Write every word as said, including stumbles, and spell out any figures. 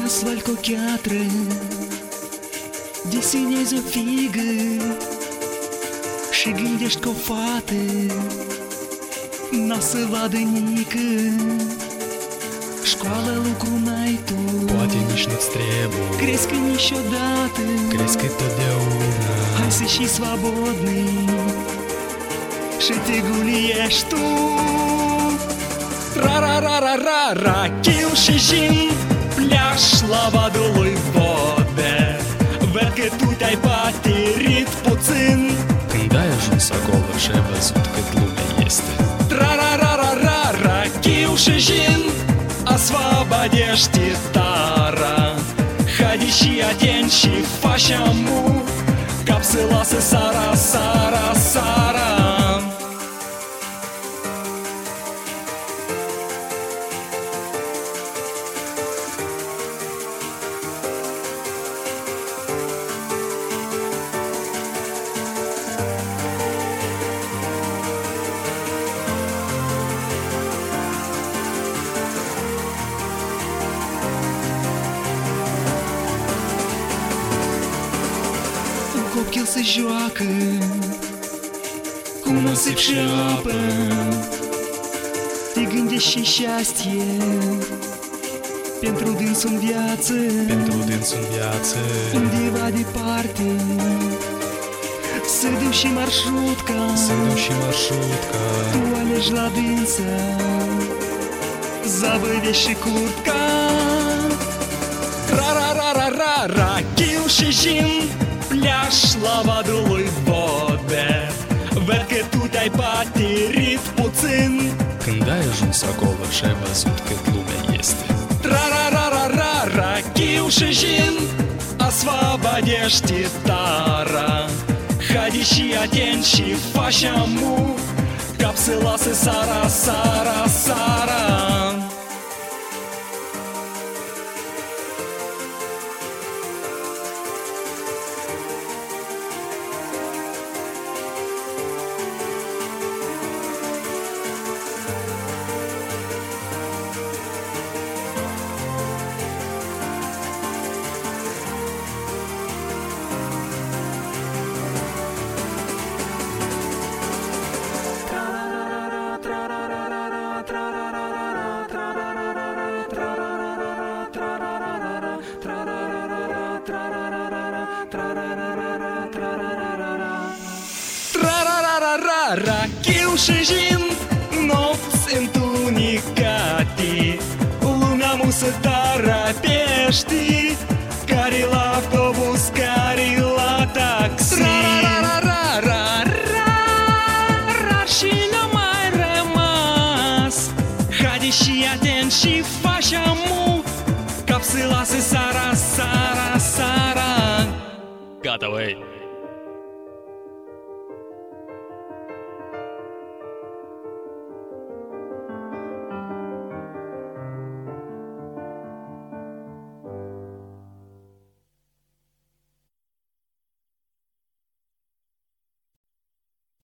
asfalt cu o cheatră desenezi o figă și gândești că o fată n-a să vadă nică. Școală, lucru n-ai tu, poate nici nu-ți trebuie, crezi că niciodată, crezi că totdeauna. Hai să și svobodny și te guliești tu. Ra-ra-ra-ra-ra-ra, chil și jin, pляж la vadului vode. Văd că tu te-ai paterit puțin Când ai ajuns acolo și ai văzut cât lumea este. Ra-ra-ra-ra-ra-ra, chil și jin, освободишь тара. Ходи și atent și faci amu, cap să lasă sara, sara, sara. Copil se joacă cu nasip și apă, te gândești și șastie pentru dânsul în viață, Pentru dânsul în viață, undeva departe să duci și marșrutca, să duci și marșrutca. tu alegi la dânsa, zabăvești și curtca. Ra-ra-ra-ra-ra-ra, chil și jin, pляж la vadului vode. Văd că tu te-ai paterit puțin Când ai ajuns acolo și ai văzut cât lumea este. Ra-ra-ra-ra-ra-ra, chil și jin, освободишь тара. Ходи și atent și faci amu, cap să lasă sara, sara, sara. Tra-ra-ra-ra-ra-ra, chil și jin, nopți întunecate, lumea musă tarapește, care la autobuz, care la taxi. Tra-ra-ra-ra-ra-ra, rar și n-a mai rămas. Haide și atent și faci amu, cap să lasă sara, sara, sara. Gata, băi!